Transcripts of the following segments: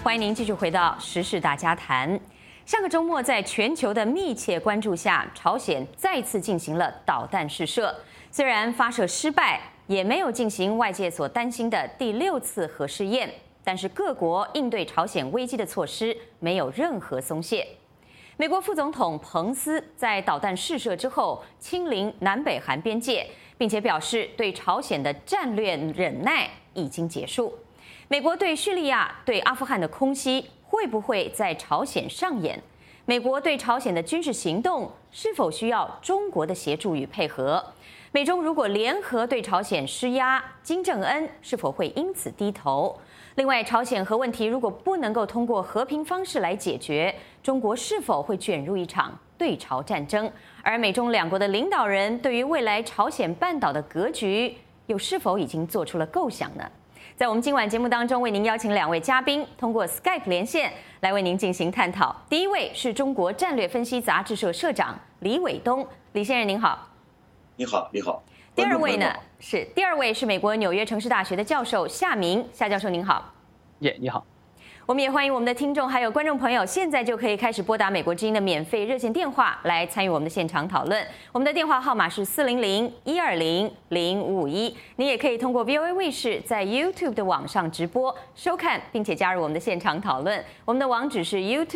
欢迎您继续回到时事大家谈。上个周末，在全球的密切关注下，朝鲜再次进行了导弹试射。虽然发射失败，也没有进行外界所担心的第6次核试验，但是各国应对朝鲜危机的措施没有任何松懈。美国副总统彭斯在导弹试射之后亲临南北韩边界，并且表示对朝鲜的战略忍耐已经结束。美国对叙利亚、对阿富汗的空袭会不会在朝鲜上演？美国对朝鲜的军事行动是否需要中国的协助与配合？美中如果联合对朝鲜施压，金正恩是否会因此低头？另外，朝鲜核问题如果不能够通过和平方式来解决，中国是否会卷入一场对朝战争？而美中两国的领导人对于未来朝鲜半岛的格局，又是否已经做出了构想呢？在我们今晚节目当中，为您邀请2位嘉宾通过 Skype 连线来为您进行探讨。第一位是中国战略分析杂志社社长李伟东，李先生您好。 你好，你好。 第二位是美国纽约城市大学的教授夏明，夏教授您好。 你好。 我们也欢迎我们的听众还有观众朋友，现在就可以开始拨打美国之音的免费热线电话来参与我们的现场讨论。我们的电话号码是400-120-0551。你也可以通过 VOA 卫视在 YouTube 的网上直播收看，并且加入我们的现场讨论。我们的网址是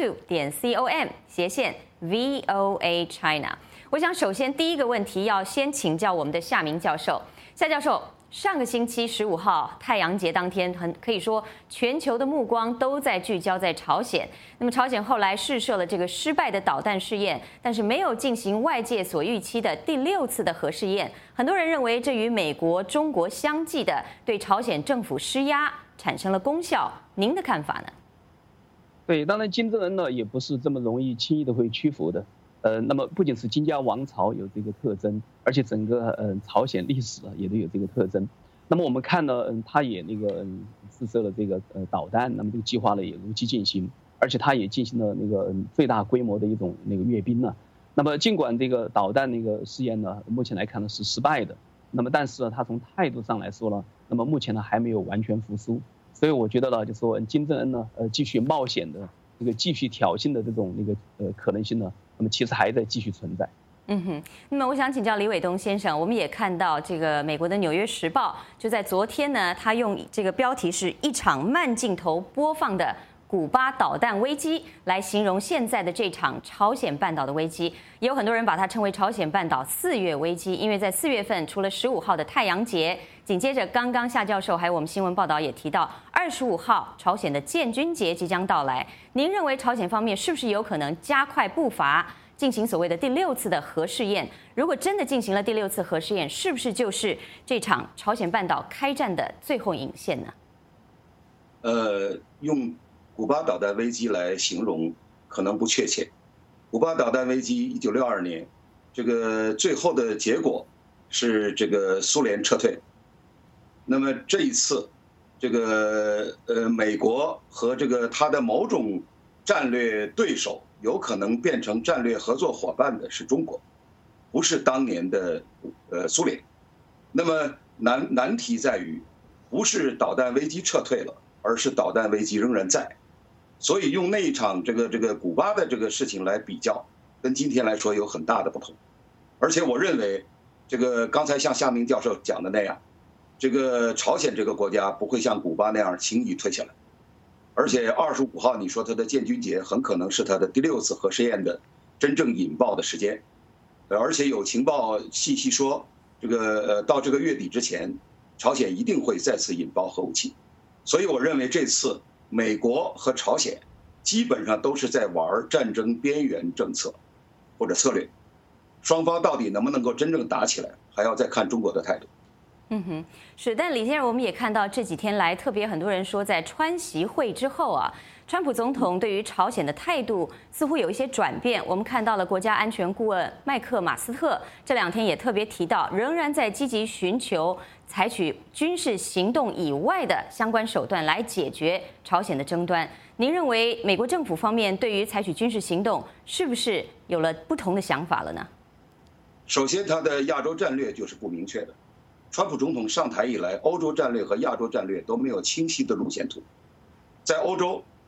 youtube.com/VOA China。我想首先第一个问题要先请教我们的夏明教授。夏教授，上个星期15号太阳节当天，可以说全球的目光都在聚焦在朝鲜。那么朝鲜后来试射了这个失败的导弹试验，但是没有进行外界所预期的第6次的核试验。很多人认为这与美国、中国相继的对朝鲜政府施压产生了功效。您的看法呢？ 对，当然金正恩呢也不是这么容易轻易的会屈服的。那么不仅是金家王朝有这个特征，而且整个朝鲜历史也都有这个特征。那么我们看呢，他也试射了这个导弹，那么这个计划呢也如期进行，而且他也进行了最大规模的一种阅兵呢。那么尽管这个导弹试验呢，目前来看呢是失败的，那么但是呢，他从态度上来说呢，那么目前呢还没有完全服输。所以我觉得呢，就说金正恩呢继续冒险的继续挑衅的这种可能性呢，那么其实还在继续存在。 那么我想请教李伟东先生，我们也看到这个美国的《纽约时报》就在昨天呢，他用这个标题是一场慢镜头播放的古巴导弹危机来形容现在的这场朝鲜半岛的危机。也有很多人把它称为朝鲜半岛4月危机，因为在4月份除了15号的太阳节，紧接着刚刚夏教授还有我们新闻报道也提到25号朝鲜的建军节即将到来。您认为朝鲜方面是不是有可能加快步伐进行所谓的第6次的核试验？如果真的进行了第6次核试验，是不是就是这场朝鲜半岛开战的最后引线呢？ 用古巴导弹危机来形容可能不确切。古巴导弹危机1962年，这个最后的结果是这个苏联撤退。那么这一次，这个美国和这个他的某种战略对手有可能变成战略合作伙伴的是中国，不是当年的苏联。那么难题在于，不是导弹危机撤退了，而是导弹危机仍然在。所以用那一场这个古巴的这个事情来比较，跟今天来说有很大的不同。而且我认为，这个刚才像夏明教授讲的那样，这个朝鲜这个国家不会像古巴那样轻易退下来。而且25号你说他的建军节很可能是他的第6次核试验的真正引爆的时间，而且有情报信息说，这个到这个月底之前，朝鲜一定会再次引爆核武器。所以我认为这次美国和朝鲜基本上都是在玩战争边缘政策或者策略，双方到底能不能够真正打起来，还要再看中国的态度。 是，但李先生，我们也看到这几天来，特别很多人说，在川习会之后啊，川普总统对于朝鲜的态度似乎有一些转变。我们看到了国家安全顾问麦克马斯特这2天也特别提到，仍然在积极寻求采取军事行动以外的相关手段来解决朝鲜的争端。您认为美国政府方面对于采取军事行动是不是有了不同的想法了呢？ 首先，他的亚洲战略就是不明确的。川普总统上台以来，欧洲战略和亚洲战略都没有清晰的路线图。在欧洲，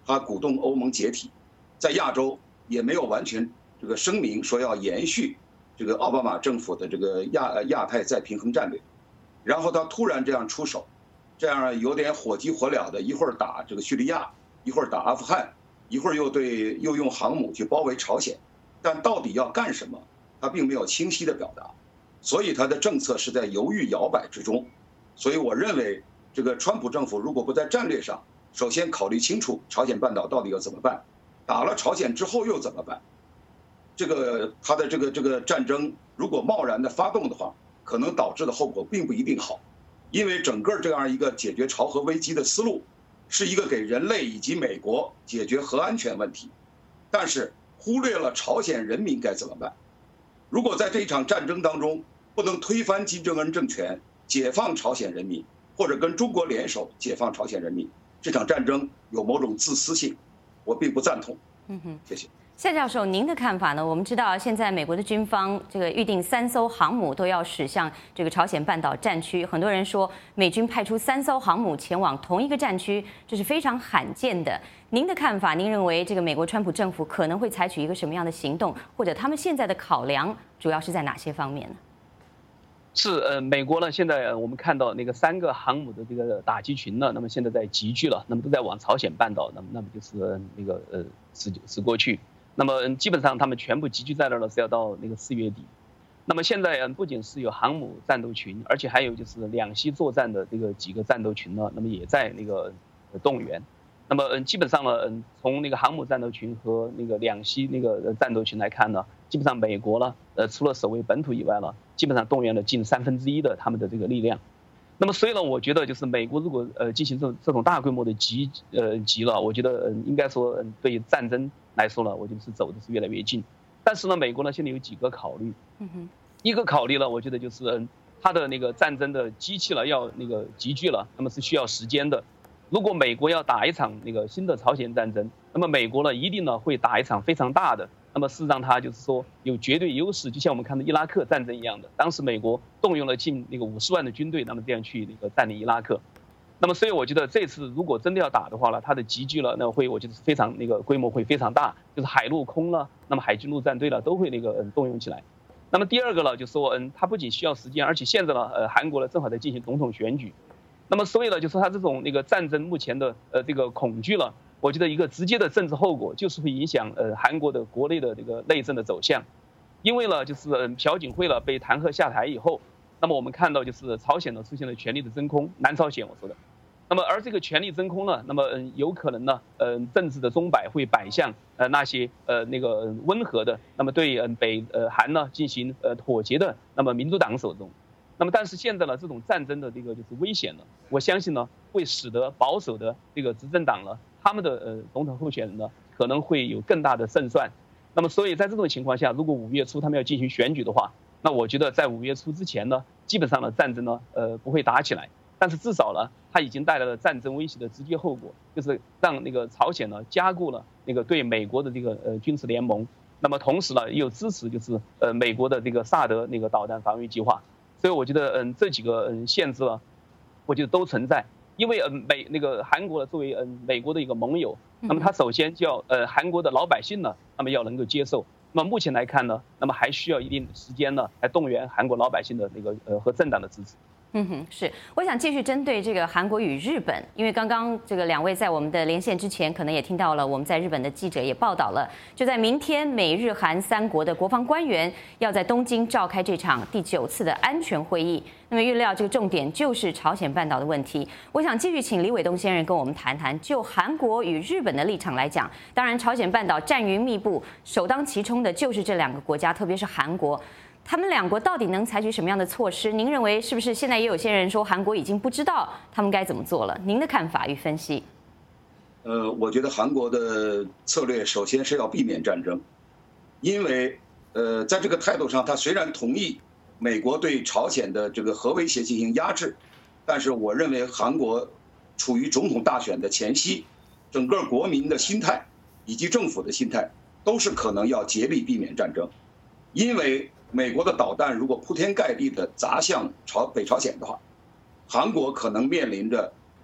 他鼓动欧盟解体，在亚洲也没有完全这个声明说要延续这个奥巴马政府的这个亚太再平衡战略，然后他突然这样出手，这样有点火急火燎的，一会儿打这个叙利亚，一会儿打阿富汗，一会儿又用航母去包围朝鲜，但到底要干什么，他并没有清晰的表达，所以他的政策是在犹豫摇摆之中。所以我认为，这个川普政府如果不在战略上首先考虑清楚朝鲜半岛到底要怎么办，打了朝鲜之后又怎么办，他的这个战争如果贸然的发动的话，可能导致的后果并不一定好，因为整个这样一个解决朝核危机的思路，是一个给人类以及美国解决核安全问题，但是忽略了朝鲜人民该怎么办。如果在这一场战争当中不能推翻金正恩政权，解放朝鲜人民，或者跟中国联手解放朝鲜人民，这场战争有某种自私性，我并不赞同。谢谢。 夏教授，您的看法呢？我们知道现在美国的军方这个预定3艘航母都要驶向这个朝鲜半岛战区，很多人说美军派出3艘航母前往同一个战区，这是非常罕见的。您的看法，您认为这个美国川普政府可能会采取一个什么样的行动，或者他们现在的考量主要是在哪些方面呢？ 是美国呢，现在我们看到那个3个航母的这个打击群呢，那么现在在集聚了，那么都在往朝鲜半岛，那么就是那个驶过去。那么基本上他们全部集聚在那儿了，是要到那个4月底。那么现在不仅是有航母战斗群，而且还有就是两栖作战的这个几个战斗群呢，那么也在那个动员。那么基本上呢，从那个航母战斗群和那个两栖那个战斗群来看呢，基本上美国呢，除了守卫本土以外呢，基本上动员了近1/3的他们的这个力量。那么所以呢，我觉得就是美国如果进行这种大规模的集了，我觉得应该说对战争来说呢，我觉得是走的是越来越近。但是呢，美国呢现在有几个考虑，一个考虑呢，我觉得就是它的那个战争的机器了要那个集聚了，那么是需要时间的。如果美国要打一场那个新的朝鲜战争，那么美国呢一定呢会打一场非常大的，那么是让它就是说有绝对优势，就像我们看的伊拉克战争一样的，当时美国动用了近那个50万的军队，那么这样去那个占领伊拉克。那么所以我觉得这次如果真的要打的话呢，它的集聚了，那会我觉得非常那个规模会非常大，就是海陆空了，那么海军陆战队了都会那个动用起来。那么第二个呢，就是说它不仅需要时间，而且现在呢韩国呢正好在进行总统选举。那么所以呢，就是它这种那个战争目前的这个恐惧了，我觉得一个直接的政治后果就是会影响韩国的国内的这个内政的走向，因为呢就是朴槿惠了被弹劾下台以后，那么我们看到就是朝鲜呢出现了权力的真空，南朝鲜我说的，那么而这个权力真空呢，那么有可能呢政治的钟摆会摆向那些那个温和的，那么对北韩呢进行妥协的那么民主党手中。那么，但是现在呢，这种战争的这个就是危险了，我相信呢，会使得保守的这个执政党呢，他们的总统候选人呢，可能会有更大的胜算。那么，所以在这种情况下，如果5月初他们要进行选举的话，那我觉得在5月初之前呢，基本上呢，战争呢，不会打起来。但是至少呢，它已经带来了战争威胁的直接后果，就是让那个朝鲜呢加固了那个对美国的这个军事联盟，那么同时呢，又支持就是美国的这个萨德那个导弹防御计划。所以我觉得这几个限制呢，我觉得都存在，因为那个韩国作为美国的一个盟友，那么他首先就要韩国的老百姓呢，那么要能够接受。那么目前来看呢，那么还需要一定时间呢，来动员韩国老百姓的那个和政党的支持。 是，我想继续针对这个韩国与日本，因为刚刚这个2位在我们的连线之前，可能也听到了我们在日本的记者也报道了，就在明天，美日韩3国的国防官员要在东京召开这场第9次的安全会议。那么预料这个重点就是朝鲜半岛的问题。我想继续请李伟东先生跟我们谈谈，就韩国与日本的立场来讲，当然朝鲜半岛战云密布，首当其冲的就是这2个国家，特别是韩国。他们2国到底能采取什么样的措施？您认为是不是现在也有些人说韩国已经不知道他们该怎么做了？您的看法与分析？ 我觉得韩国的策略首先是要避免战争，因为在这个态度上，他虽然同意美国对朝鲜的这个核威胁进行压制，但是我认为韩国处于总统大选的前夕，整个国民的心态以及政府的心态都是可能要竭力避免战争，因为美国的导弹如果铺天盖地的砸向北朝鲜的话，韩国可能面临着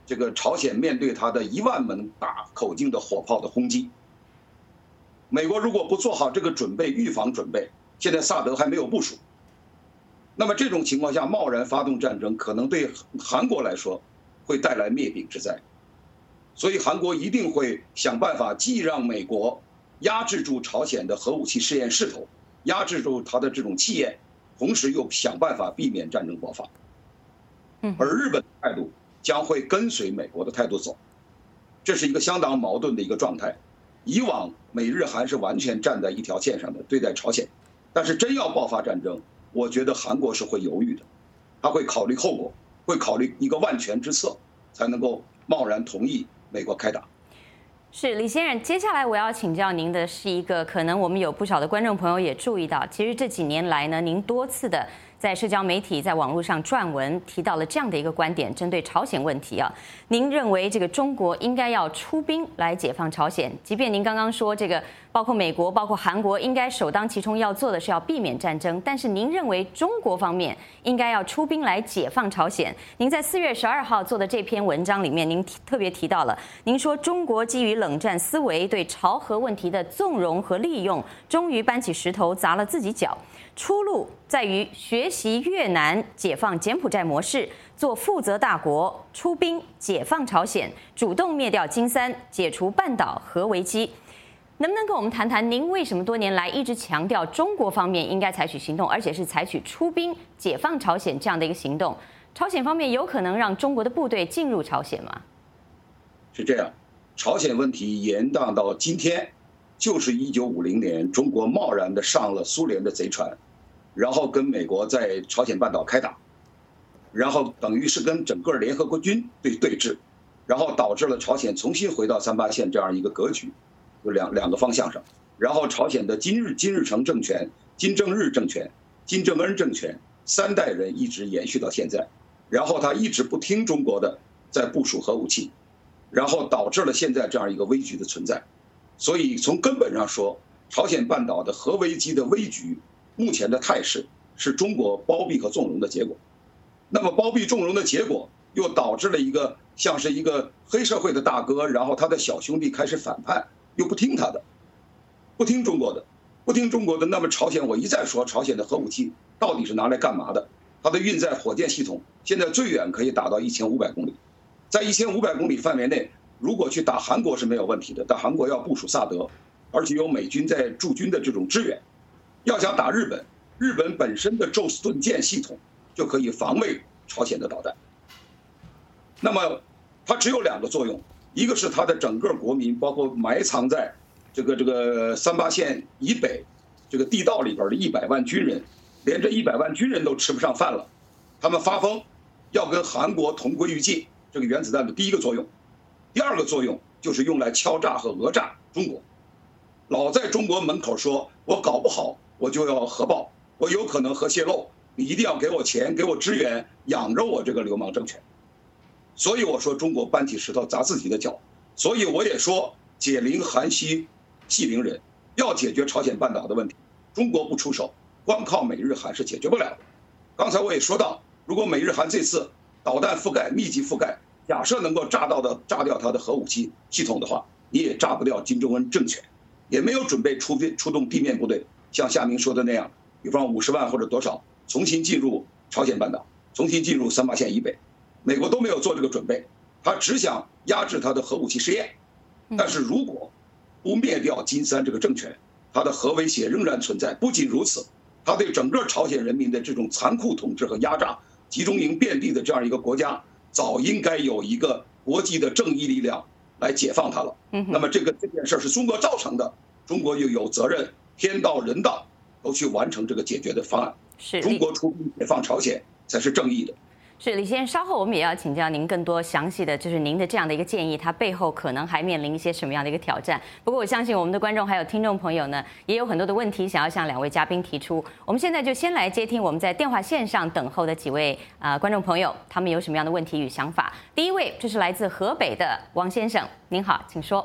这个朝鲜面对它的1万门大口径的火炮的轰击。美国如果不做好这个准备，预防准备，现在萨德还没有部署，那么这种情况下贸然发动战争，可能对韩国来说会带来灭顶之灾。所以韩国一定会想办法，既让美国压制住朝鲜的核武器试验势头，压制住它的这种气焰，同时又想办法避免战争爆发。而日本的态度将会跟随美国的态度走，这是一个相当矛盾的一个状态。以往美日韩是完全站在一条线上的对待朝鲜，但是真要爆发战争，我觉得韩国是会犹豫的，他会考虑后果，会考虑一个万全之策，才能够贸然同意美国开打。 是李先生，接下来我要请教您的是一个，可能我们有不少的观众朋友也注意到，其实这几年来呢，您多次的在社交媒体、在网络上撰文，提到了这样的一个观点，针对朝鲜问题啊，您认为这个中国应该要出兵来解放朝鲜，即便您刚刚说这个包括美国、包括韩国应该首当其冲要做的是要避免战争，但是您认为中国方面应该要出兵来解放朝鲜。您在4月12号做的这篇文章里面，您特别提到了，您说中国基于冷战思维对朝核问题的纵容和利用，终于搬起石头砸了自己脚。出路在于学习越南解放柬埔寨模式，做负责大国，出兵解放朝鲜，主动灭掉金三，解除半岛核危机。能不能跟我们谈谈，您为什么多年来一直强调中国方面应该采取行动，而且是采取出兵解放朝鲜这样的一个行动？朝鲜方面有可能让中国的部队进入朝鲜吗？ 是这样，朝鲜问题延宕到今天，就是1950年中国贸然的上了苏联的贼船，然后跟美国在朝鲜半岛开打，然后等于是跟整个联合国军对峙，然后导致了朝鲜重新回到38线这样一个格局，有两个方向上。然后朝鲜的金日成政权、金正日政权、金正恩政权3代人一直延续到现在，然后他一直不听中国的，在部署核武器，然后导致了现在这样一个危局的存在。所以从根本上说，朝鲜半岛的核危机的危局目前的态势是中国包庇和纵容的结果。那么包庇纵容的结果又导致了一个像是一个黑社会的大哥，然后他的小兄弟开始反叛，又不听他的，不听中国的。那么朝鲜，我一再说朝鲜的核武器到底是拿来干嘛的？它的运载火箭系统现在最远可以打到1500公里，在1500公里范围内，如果去打韩国是没有问题的，但韩国要部署萨德，而且有美军在驻军的这种支援。要想打日本，日本本身的宙斯盾舰系统就可以防卫朝鲜的导弹。那么它只有2个作用，一个是它的整个国民，包括埋藏在这个38线以北这个地道里边的100万军人，连这100万军人都吃不上饭了，他们发疯要跟韩国同归于尽，这个原子弹的第一个作用。第2个作用就是用来敲诈和讹诈中国，老在中国门口说我搞不好我就要核爆，我有可能核泄漏，你一定要给我钱，给我支援，养着我这个流氓政权。所以我说中国搬起石头砸自己的脚，所以我也说解铃还须系铃人，要解决朝鲜半岛的问题，中国不出手，光靠美日韩是解决不了的。刚才我也说到，如果美日韩这次导弹覆盖密集覆盖，假设能够炸掉它的核武器系统的话，你也炸不掉金正恩政权，也没有准备出动地面部队，像夏明说的那样，比方50万或者多少重新进入朝鲜半岛，重新进入38线以北，美国都没有做这个准备，他只想压制他的核武器试验。但是如果不灭掉金三这个政权，他的核威胁仍然存在。不仅如此，他对整个朝鲜人民的这种残酷统治和压榨，集中营遍地的这样一个国家，早应该有一个国际的正义力量来解放它了。那么这件事是中国造成的，中国又有责任，天道人道都去完成这个解决的方案。中国出兵解放朝鲜才是正义的。 是李先生，稍后我们也要请教您更多详细的，就是您的这样的一个建议，它背后可能还面临一些什么样的一个挑战。不过我相信我们的观众还有听众朋友呢，也有很多的问题想要向2位嘉宾提出。我们现在就先来接听我们在电话线上等候的几位观众朋友，他们有什么样的问题与想法。第一位，这是来自河北的王先生，您好，请说。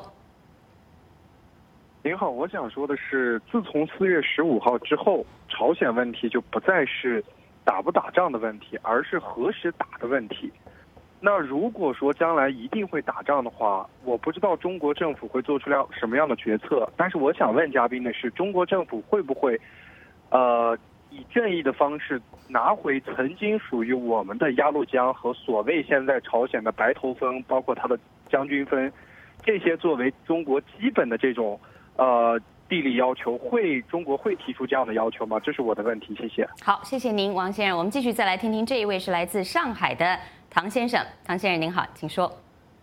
您好，我想说的是，自从4月15号之后，朝鲜问题就不再是打不打仗的问题，而是何时打的问题。 那如果说将来一定会打仗的话，我不知道中国政府会做出了什么样的决策。但是我想问嘉宾的是，中国政府会不会，以正义的方式拿回曾经属于我们的鸭绿江和所谓现在朝鲜的白头峰，包括它的将军峰，这些作为中国基本的这种地理要求，中国会提出这样的要求吗？这是我的问题，谢谢。 好，谢谢您，王先生。我们继续再来听听这一位是来自上海的唐先生。唐先生您好，请说。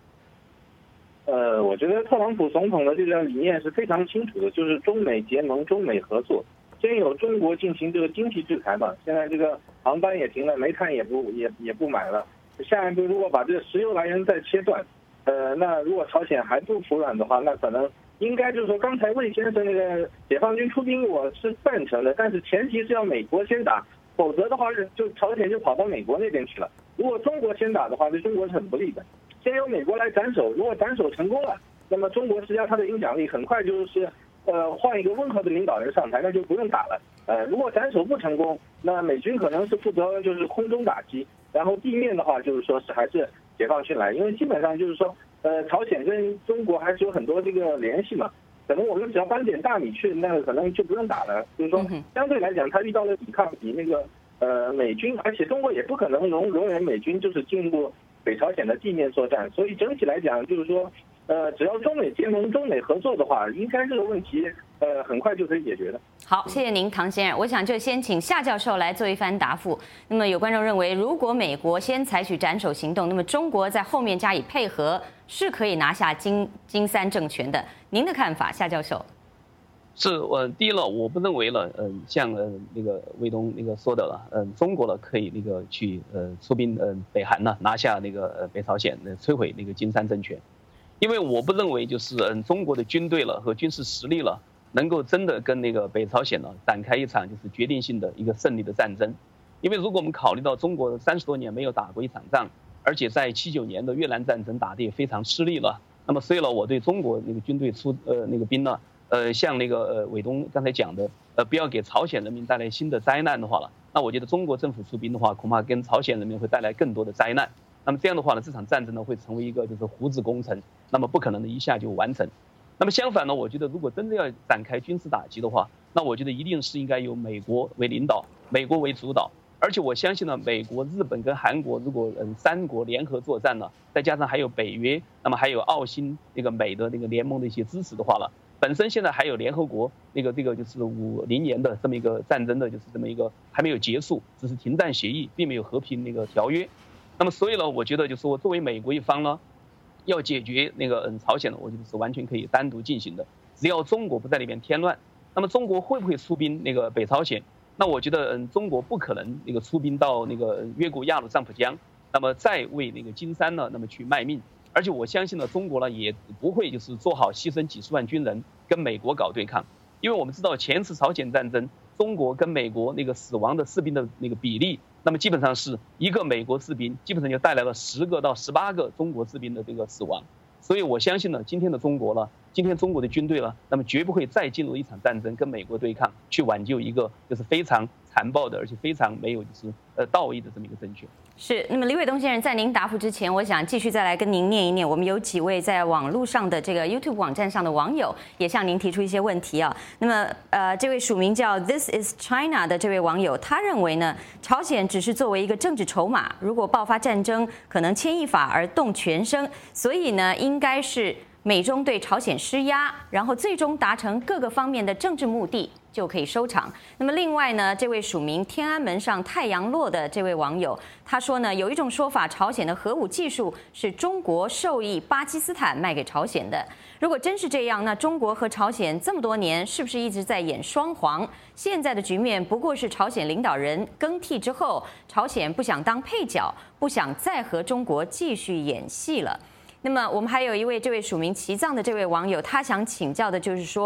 我觉得特朗普总统的这个理念是非常清楚的，就是中美结盟、中美合作。先有中国进行这个经济制裁嘛，现在这个航班也停了，煤炭也不买了。下一步如果把这个石油来源再切断，那如果朝鲜还不服软的话，那可能应该就是说，刚才魏先生那个解放军出兵我是赞成的，但是前提是要美国先打，否则的话就朝鲜就跑到美国那边去了。如果中国先打的话，对中国是很不利的。先由美国来斩首，如果斩首成功了，那么中国施加它的影响力，很快就是换一个温和的领导人上台，那就不用打了。如果斩首不成功，那美军可能是负责就是空中打击，然后地面的话就是说是还是解放军来，因为基本上就是说朝鲜跟中国还是有很多这个联系嘛，可能我们只要搬点大米去，那可能就不用打了。就是说相对来讲，他遇到了抵抗比那个美军，而且中国也不可能容忍美军就是进入北朝鲜的地面作战，所以整体来讲就是说只要中美结盟、中美合作的话，应该这个问题很快就可以解决的。 好，谢谢您，唐先生。我想就先请夏教授来做一番答复。那么有观众认为，如果美国先采取斩首行动，那么中国在后面加以配合，是可以拿下金三政权的。您的看法，夏教授？ 是，第一了，我不认为了，像那个卫东那个说的了，中国了可以那个去出兵北韩呢，拿下那个北朝鲜，摧毁那个金三政权。因为我不认为就是中国的军队了和军事实力了能够真的跟那个北朝鲜呢展开一场就是决定性的一个胜利的战争。因为如果我们考虑到中国30多年没有打过一场仗，而且在79年的越南战争打得也非常失利了，那么所以呢，我对中国那个军队出那个兵呢，像那个伟东刚才讲的，不要给朝鲜人民带来新的灾难的话了，那我觉得中国政府出兵的话，恐怕跟朝鲜人民会带来更多的灾难。那么这样的话呢，这场战争呢会成为一个就是胡子工程，那么不可能的一下就完成。那么相反呢，我觉得如果真的要展开军事打击的话，那我觉得一定是应该由美国为领导，美国为主导。而且我相信呢，美国、日本跟韩国如果3国联合作战呢，再加上还有北约，那么还有澳新那个美的那个联盟的一些支持的话了，本身现在还有联合国这个就是50年的这么一个战争的，就是这么一个还没有结束，只是停战协议，并没有和平那个条约。那么所以呢，我觉得就是说，作为美国一方呢，要解决那个朝鲜呢，我觉得是完全可以单独进行的，只要中国不在里面添乱。那么中国会不会出兵那个北朝鲜？那我觉得中国不可能那个出兵到那个越过鸭绿藏浦江，那么再为那个金三呢那么去卖命。而且我相信呢，中国呢也不会就是做好牺牲几十万军人跟美国搞对抗，因为我们知道前次朝鲜战争，中国跟美国那个死亡的士兵的那个比例，那么基本上是一个美国士兵基本上就带来了10个到18个中国士兵的这个死亡。所以我相信呢，今天中国的军队了，那么绝不会再进入一场战争跟美国对抗，去挽救一个就是非常残暴的而且非常没有就是道义的这么一个政权。 是，那么李伟东先生在您答复之前，我想继续再来跟您念一念，我们有几位在网络上的这个 YouTube 网站上的网友也向您提出一些问题啊。那么这位署名叫 This is China 的这位网友，他认为呢，朝鲜只是作为一个政治筹码，如果爆发战争，可能牵一发而动全身，所以呢，应该是美中对朝鲜施压，然后最终达成各个方面的政治目的，就可以收场。那么另外呢，这位署名天安门上太阳落的这位网友，他说呢，有一种说法，朝鲜的核武技术是中国授意巴基斯坦卖给朝鲜的。如果真是这样，那中国和朝鲜这么多年是不是一直在演双簧？现在的局面不过是朝鲜领导人更替之后，朝鲜不想当配角，不想再和中国继续演戏了。那么我们还有一位这位署名齐藏的这位网友，他想请教的就是说，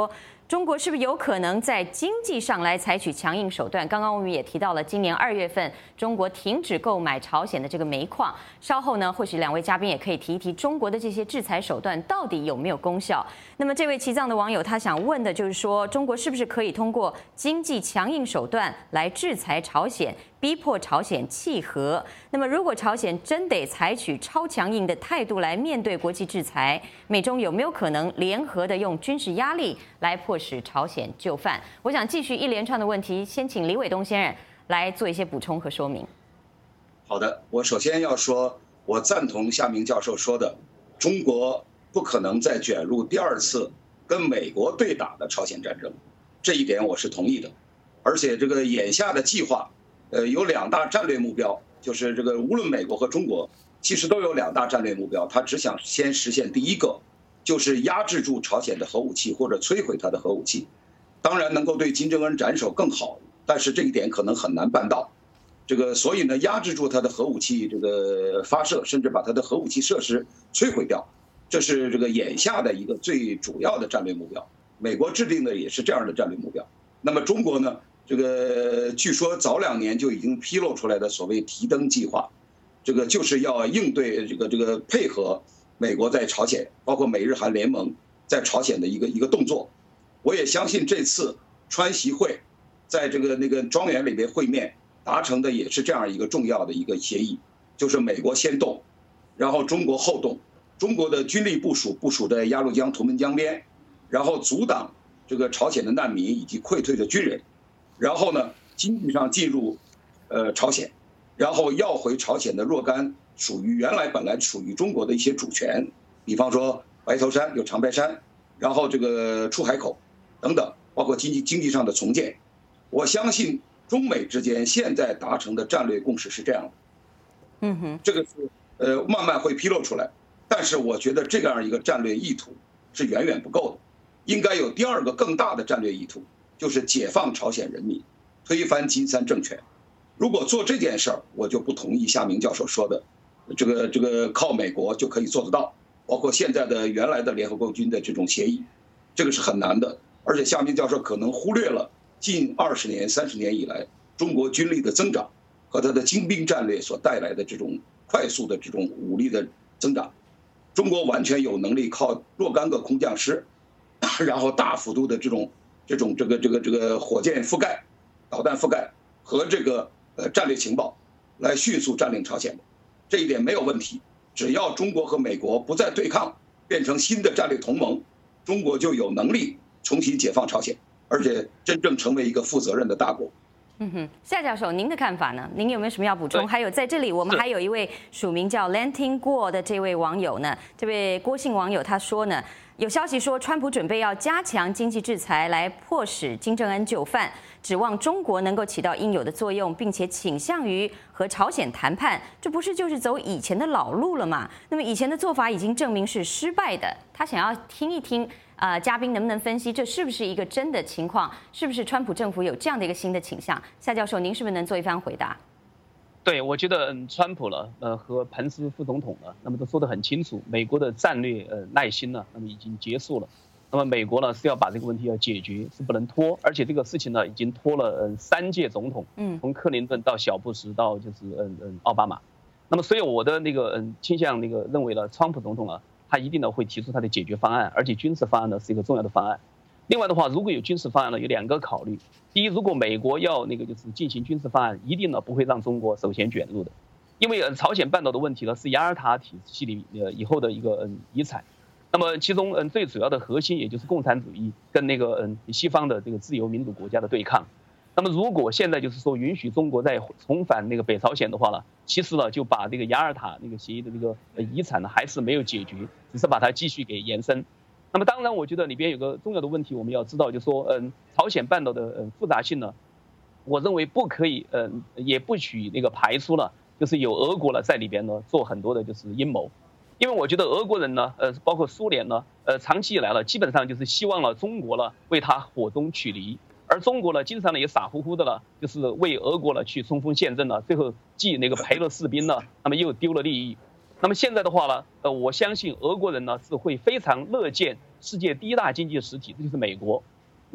中国是不是有可能在经济上来采取强硬手段？刚刚我们也提到了，今年2月份中国停止购买朝鲜的这个煤矿。稍后呢，或许2位嘉宾也可以提一提中国的这些制裁手段到底有没有功效。那么这位西藏的网友他想问的就是说，中国是不是可以通过经济强硬手段来制裁朝鲜，逼迫朝鲜契合？那么如果朝鲜真得采取超强硬的态度来面对国际制裁，美中有没有可能联合的用军事压力来迫使朝鲜就范？我想继续一连串的问题，先请李伟东先生来做一些补充和说明。 好的，我首先要说，我赞同夏明教授说的，中国不可能再卷入第2次跟美国对打的朝鲜战争，这一点我是同意的。而且这个眼下的计划，有2大战略目标，就是这个无论美国和中国，其实都有2大战略目标，他只想先实现第一个，就是压制住朝鲜的核武器或者摧毁它的核武器。当然能够对金正恩斩首更好，但是这一点可能很难办到。所以呢，压制住他的核武器发射，甚至把他的核武器设施摧毁掉，这是眼下的一个最主要的战略目标。美国制定的也是这样的战略目标。那么中国呢，据说早2年就已经披露出来的所谓提灯计划，就是要应对配合美国在朝鲜，包括美日韩联盟在朝鲜的一个动作。我也相信这次川习会在庄园里面会面达成的也是这样一个重要的一个协议，就是美国先动，然后中国后动，中国的军力部署在鸭绿江、图们江边，然后阻挡朝鲜的难民以及溃退的军人，然后呢经济上进入朝鲜，然后要回朝鲜的若干本来属于中国的一些主权，比方说白头山有长白山，然后出海口等等，包括经济上的重建。我相信中美之间现在达成的战略共识是这样的，这个是慢慢会披露出来，但是我觉得这样一个战略意图是远远不够的，应该有第2个更大的战略意图，就是解放朝鲜人民，推翻金三政权。如果做这件事儿，我就不同意夏明教授说的，靠美国就可以做得到，包括现在的原来的联合国军的这种协议，这个是很难的。而且夏明教授可能忽略了近20年、30年以来中国军力的增长和它的精兵战略所带来的这种快速的这种武力的增长。中国完全有能力靠若干个空降师，然后大幅度的这种火箭覆盖、导弹覆盖和战略情报来迅速占领朝鲜的，这一点没有问题。只要中国和美国不再对抗，变成新的战略同盟，中国就有能力重新解放朝鲜，而且真正成为一个负责任的大国。 夏教授，您的看法呢？您有没有什么要补充？还有在这里，我们还有一位署名叫 Lanting 郭的这位网友呢，这位郭姓网友他说呢，有消息说川普准备要加强经济制裁来迫使金正恩就范，指望中国能够起到应有的作用，并且倾向于和朝鲜谈判，这不是就是走以前的老路了吗？那么以前的做法已经证明是失败的，他想要听一听。嘉宾能不能分析这是不是一个真的情况？是不是川普政府有这样的一个新的倾向？夏教授，您是不是能做一番回答？ 对，我觉得川普了，和彭斯副总统呢，那么都说得很清楚，美国的战略耐心呢，那么已经结束了。那么美国呢是要把这个问题要解决，是不能拖，而且这个事情呢已经拖了3届总统，从克林顿到小布什到奥巴马。那么所以我的倾向认为呢，川普总统啊。他一定呢会提出他的解决方案，而且军事方案呢是一个重要的方案。另外的话，如果有军事方案呢，有2个考虑。第一，如果美国要就是进行军事方案，一定呢不会让中国首先卷入的，因为朝鲜半岛的问题呢是雅尔塔体系里以后的一个遗产。那么其中最主要的核心也就是共产主义跟西方的自由民主国家的对抗。那么如果现在就是说允许中国再重返北朝鲜的话呢，其实呢就把雅尔塔协议的遗产呢还是没有解决，只是把它继续给延伸。那么当然我觉得里边有个重要的问题我们要知道，就是说朝鲜半岛的复杂性呢，我认为不可以也不许排除了，就是有俄国了在里边呢做很多的就是阴谋。因为我觉得俄国人呢包括苏联呢长期以来了基本上就是希望了中国了为他火中取栗。而中国呢，经常呢也傻乎乎的了，就是为俄国呢去冲锋陷阵了，最后既赔了士兵呢，那么又丢了利益。那么现在的话呢，我相信俄国人呢是会非常乐见世界第1大经济实体，这就是美国，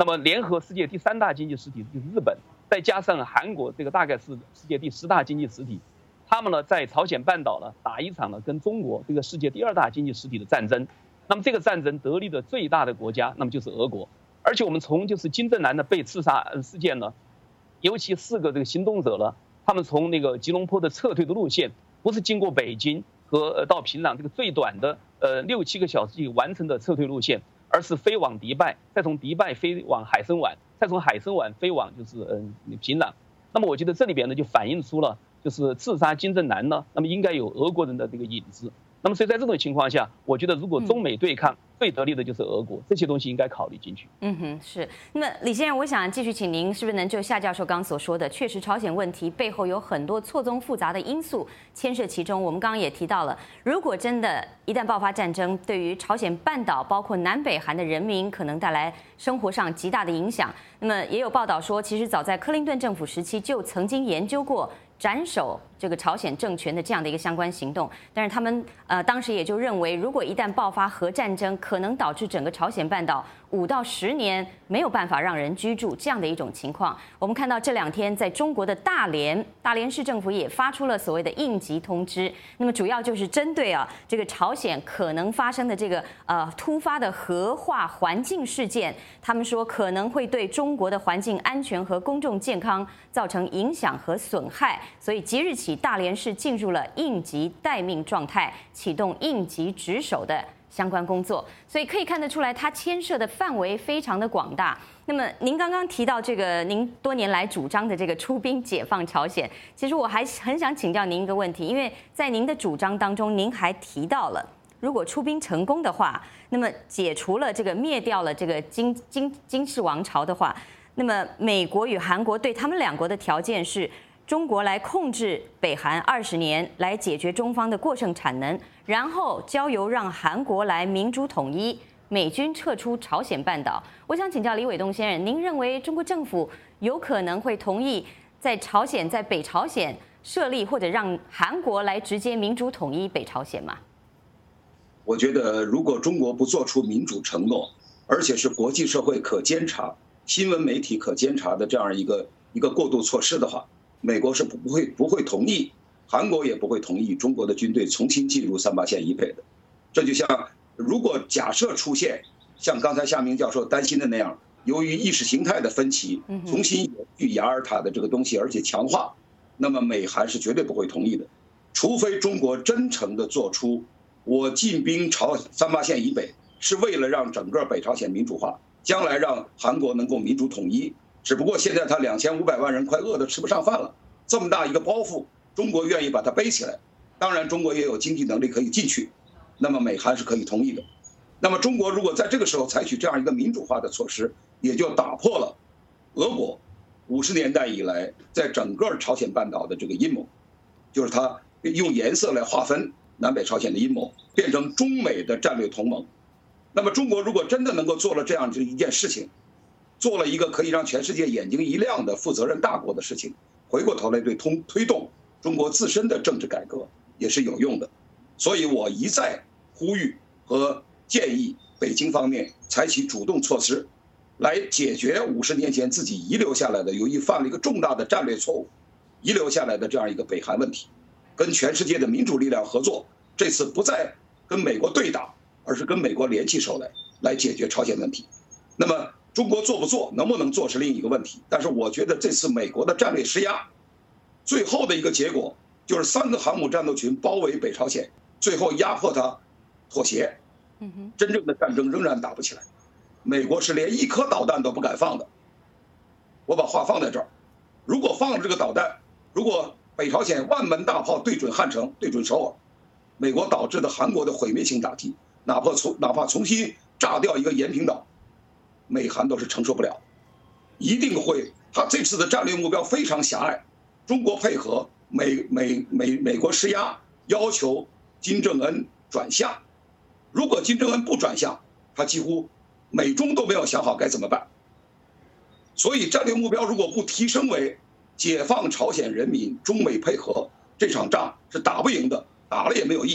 那么联合世界第3大经济实体就是日本，再加上韩国，这个大概是世界第10大经济实体。他们呢在朝鲜半岛呢打一场呢跟中国这个世界第2大经济实体的战争。那么这个战争得利的最大的国家，那么就是俄国。而且我们从就是金正男的被刺杀事件呢，尤其4个这个行动者呢，他们从那个吉隆坡的撤退的路线，不是经过北京和到平壤这个最短的6、7个小时完成的撤退路线，而是飞往迪拜，再从迪拜飞往海参崴，再从海参崴飞往就是平壤。那么我觉得这里边呢就反映出了就是刺杀金正男呢，那么应该有俄国人的这个影子。那么所以在这种情况下，我觉得如果中美对抗，最得利的就是俄国，这些东西应该考虑进去。 是。那么李先生，我想继续请您，是不是能就夏教授刚刚所说的，确实朝鲜问题背后有很多错综复杂的因素牵涉其中。我们刚刚也提到了，如果真的一旦爆发战争，对于朝鲜半岛包括南北韩的人民可能带来生活上极大的影响。那么也有报道说，其实早在克林顿政府时期就曾经研究过斩首这个朝鲜政权的这样的一个相关行动，但是他们当时也就认为，如果一旦爆发核战争，可能导致整个朝鲜半岛5到10年没有办法让人居住这样的一种情况。我们看到这2天在中国的大连市政府也发出了所谓的应急通知，那么主要就是针对这个朝鲜可能发生的这个突发的核化环境事件，他们说可能会对中国的环境安全和公众健康造成影响和损害，所以即日起大连市进入了应急待命状态，启动应急值守的相关工作。所以可以看得出来，它牵涉的范围非常的广大。那么您刚刚提到这个您多年来主张的这个出兵解放朝鲜，其实我还很想请教您一个问题，因为在您的主张当中，您还提到了，如果出兵成功的话，那么解除了这个灭掉了这个金氏王朝的话，那么美国与韩国对他们2国的条件是，中国来控制北韩20年，来解决中方的过剩产能，然后交由让韩国来民主统一，美军撤出朝鲜半岛。我想请教李伟东先生，您认为中国政府有可能会同意在北朝鲜设立或者让韩国来直接民主统一北朝鲜吗？ 我觉得如果中国不做出民主承诺，而且是国际社会可监察、新闻媒体可监察的这样一个过渡措施的话，美国是不会同意，韩国也不会同意中国的军队重新进入38线以北的。这就像如果假设出现像刚才夏明教授担心的那样，由于意识形态的分歧，重新去雅尔塔的这个东西，而且强化，那么美韩是绝对不会同意的，除非中国真诚地做出我进兵朝38线以北是为了让整个北朝鲜民主化，将来让韩国能够民主统一。只不过现在他2500万人快饿得吃不上饭了，这么大一个包袱，中国愿意把它背起来。当然，中国也有经济能力可以进去，那么美韩是可以同意的。那么中国如果在这个时候采取这样一个民主化的措施，也就打破了俄国50年代以来在整个朝鲜半岛的这个阴谋，就是他用颜色来划分南北朝鲜的阴谋，变成中美的战略同盟。那么中国如果真的能够做了这样一件事情，做了一个可以让全世界眼睛一亮的负责任大国的事情，回过头来对推动中国自身的政治改革也是有用的。所以我一再呼吁和建议北京方面采取主动措施，来解决50年前自己遗留下来的，由于犯了一个重大的战略错误遗留下来的这样一个北韩问题，跟全世界的民主力量合作，这次不再跟美国对打，而是跟美国联起手来解决朝鲜问题。那么中国做不做，能不能做是另一个问题，但是我觉得这次美国的战略施压，最后的一个结果就是3个航母战斗群包围北朝鲜，最后压迫他妥协，真正的战争仍然打不起来。美国是连1颗导弹都不敢放的。我把话放在这儿，如果放了这个导弹，如果北朝鲜万门大炮对准汉城、对准首尔，美国导致的韩国的毁灭性打击，哪怕重新炸掉一个延坪岛，美韩都是承受不了，一定会。他这次的战略目标非常狭隘，中国配合美国施压，要求金正恩转向。如果金正恩不转向，他几乎美中都没有想好该怎么办。所以战略目标如果不提升为解放朝鲜人民，中美配合，这场仗是打不赢的，打了也没有意义。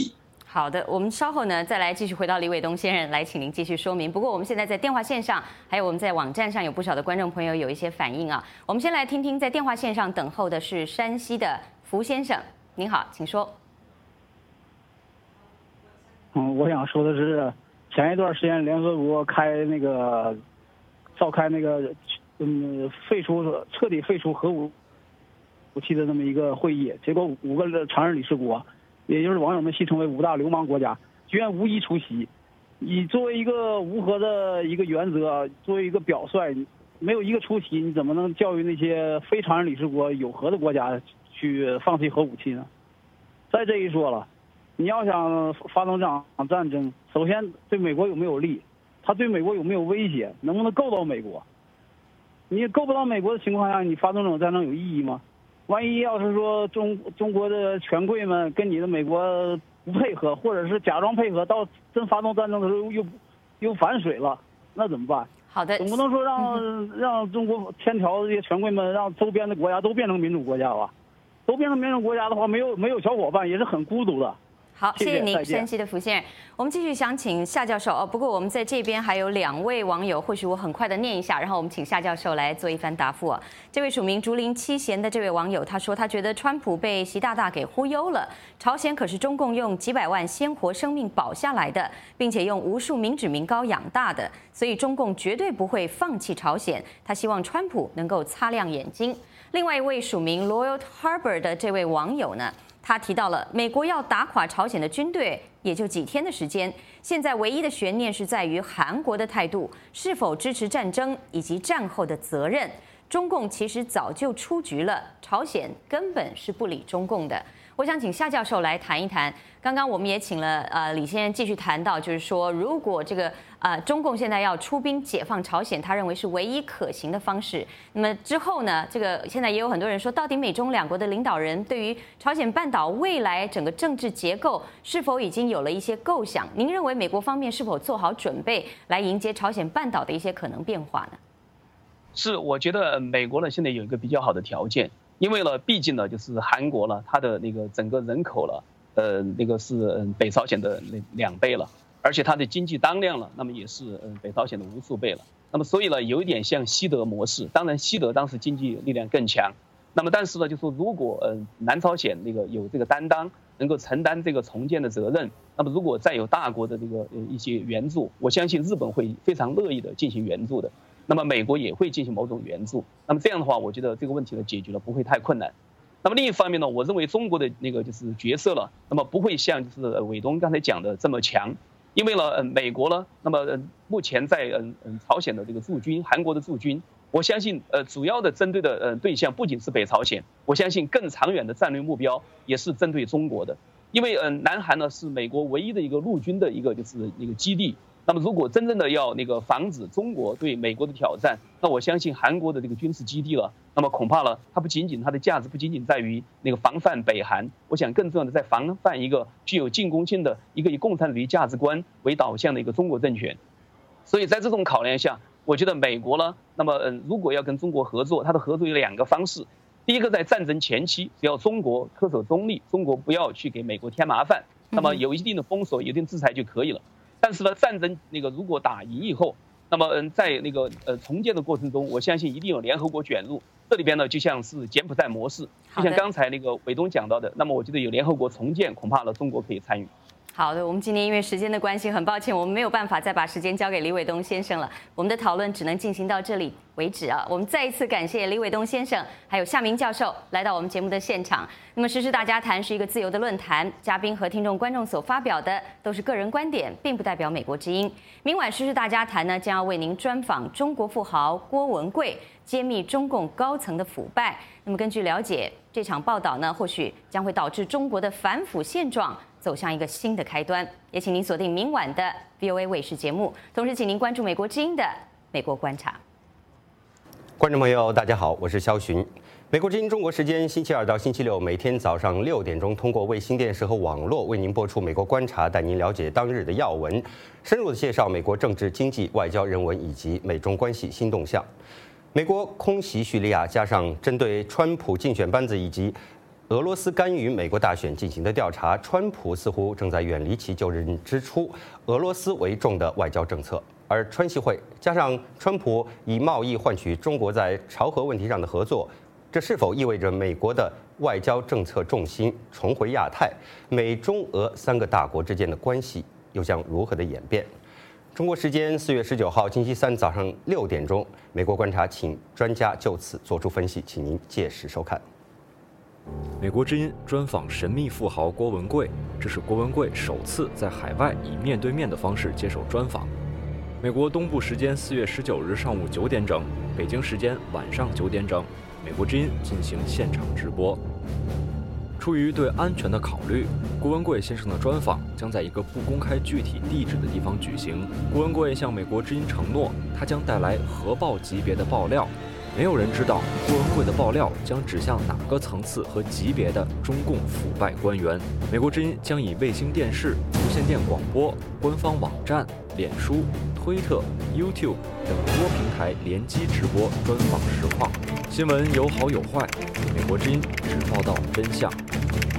好的，我们稍后呢再来继续回到李伟东先生来，请您继续说明。不过我们现在在电话线上，还有我们在网站上有不少的观众朋友有一些反应啊。我们先来听听在电话线上等候的是山西的福先生，您好，请说。 我想说的是，前一段时间联合国召开那个彻底废除核武器的那么一个会议，结果5个常任理事国，也就是网友们戏称为5大流氓国家，居然无一出席。你作为一个无核的一个原则，作为一个表率，没有一个出席，你怎么能教育那些非常任理事国有核的国家去放弃核武器呢？再这一说了，你要想发动这场战争，首先对美国有没有利，他对美国有没有威胁，能不能够到美国？你够不到美国的情况下，你发动这种战争有意义吗？万一要是说中国的权贵们跟你的美国不配合，或者是假装配合，到真发动战争的时候又反水了，那怎么办？ 好的， 总不能说让中国天朝这些权贵们让周边的国家都变成民主国家吧？都变成民主国家的话，没有小伙伴也是很孤独的。 好，谢谢您，山西的福先生。我们继续想请夏教授哦。不过我们在这边还有2位网友，或许我很快的念一下，然后我们请夏教授来做一番答复。这位署名竹林七贤的这位网友，他说他觉得川普被习大大给忽悠了。朝鲜可是中共用几百万鲜活生命保下来的，并且用无数民脂民膏养大的，所以中共绝对不会放弃朝鲜。他希望川普能够擦亮眼睛。另外一位署名 Loyal Harbor 的这位网友呢，他提到了美国要打垮朝鲜的军队也就几天的时间，现在唯一的悬念是在于韩国的态度是否支持战争以及战后的责任。中共其实早就出局了，朝鲜根本是不理中共的。我想请夏教授来谈一谈。刚刚我们也请了李先生继续谈到，就是说如果这个中共现在要出兵解放朝鲜，他认为是唯一可行的方式。那么之后呢，这个现在也有很多人说，到底美中2国的领导人对于朝鲜半岛未来整个政治结构是否已经有了一些构想？您认为美国方面是否做好准备来迎接朝鲜半岛的一些可能变化呢？ 是，我觉得美国呢现在有一个比较好的条件。因为呢，毕竟呢，就是韩国呢，它的那个整个人口了，那个是北朝鲜的2倍了，而且它的经济当量了，那么也是北朝鲜的无数倍了。那么所以呢，有一点像西德模式。当然，西德当时经济力量更强。那么但是呢，就说如果南朝鲜那个有这个担当，能够承担这个重建的责任，那么如果再有大国的这个一些援助，我相信日本会非常乐意的进行援助的。那么美国也会进行某种援助，那么这样的话，我觉得这个问题的解决了不会太困难。那么另一方面呢，我认为中国的那个就是角色了，那么不会像就是伟东刚才讲的这么强，因为呢，美国呢，那么目前在朝鲜的这个驻军，韩国的驻军，我相信主要的针对的对象不仅是北朝鲜，我相信更长远的战略目标也是针对中国的，因为南韩呢是美国唯一的一个陆军的一个就是那个基地。那么，如果真正的要那个防止中国对美国的挑战，那我相信韩国的这个军事基地了，那么恐怕了，它的价值不仅仅在于那个防范北韩，我想更重要的在防范一个具有进攻性的一个以共产主义价值观为导向的一个中国政权。所以在这种考量下，我觉得美国呢，那么如果要跟中国合作，它的合作有2个方式。第一个，在战争前期，只要中国恪守中立，中国不要去给美国添麻烦，那么有一定的封锁、有一定制裁就可以了。但是呢，战争那个如果打赢以后，那么在那个重建的过程中，我相信一定有联合国卷入。这里边呢，就像是柬埔寨模式，就像刚才那个伟东讲到的，那么我觉得有联合国重建，恐怕呢中国可以参与。 好的，我们今天因为时间的关系，很抱歉，我们没有办法再把时间交给李伟东先生了。我们的讨论只能进行到这里为止啊！我们再一次感谢李伟东先生还有夏明教授来到我们节目的现场。那么，时事大家谈是一个自由的论坛，嘉宾和听众观众所发表的都是个人观点，并不代表美国之音。明晚时事大家谈呢，将要为您专访中国富豪郭文贵，揭秘中共高层的腐败。那么，根据了解，这场报道呢，或许将会导致中国的反腐现状走向一个新的开端。也请您锁定明晚的 VOA 卫视节目，同时请您关注美国之音的美国观察。 观众朋友，大家好，我是肖寻。美国之音中国时间星期2到星期6每天早上6点钟，通过卫星电视和网络为您播出《美国观察》，带您了解当日的要闻，深入的介绍美国政治、经济、外交、人文以及美中关系新动向。美国空袭叙利亚，加上针对川普竞选班子以及俄罗斯干预美国大选进行的调查，川普似乎正在远离其就任之初俄罗斯为重的外交政策。而川习会加上川普以贸易换取中国在朝核问题上的合作，这是否意味着美国的外交政策重心重回亚太？美中俄3个大国之间的关系又将如何的演变？中国时间4月19号星期三早上6点钟，美国观察请专家就此做出分析，请您届时收看。 美国之音专访神秘富豪郭文贵，这是郭文贵首次在海外以面对面的方式接受专访。美国东部时间4月19日上午9点整，北京时间晚上9点整，美国之音进行现场直播。出于对安全的考虑，郭文贵先生的专访将在一个不公开具体地址的地方举行。郭文贵向美国之音承诺，他将带来核爆级别的爆料。没有人知道郭文贵的爆料将指向哪个层次和级别的中共腐败官员。美国之音将以卫星电视、无线电广播、官方网站、脸书、推特、YouTube 等多平台联机直播专访实况。新闻有好有坏，美国之音只报道真相。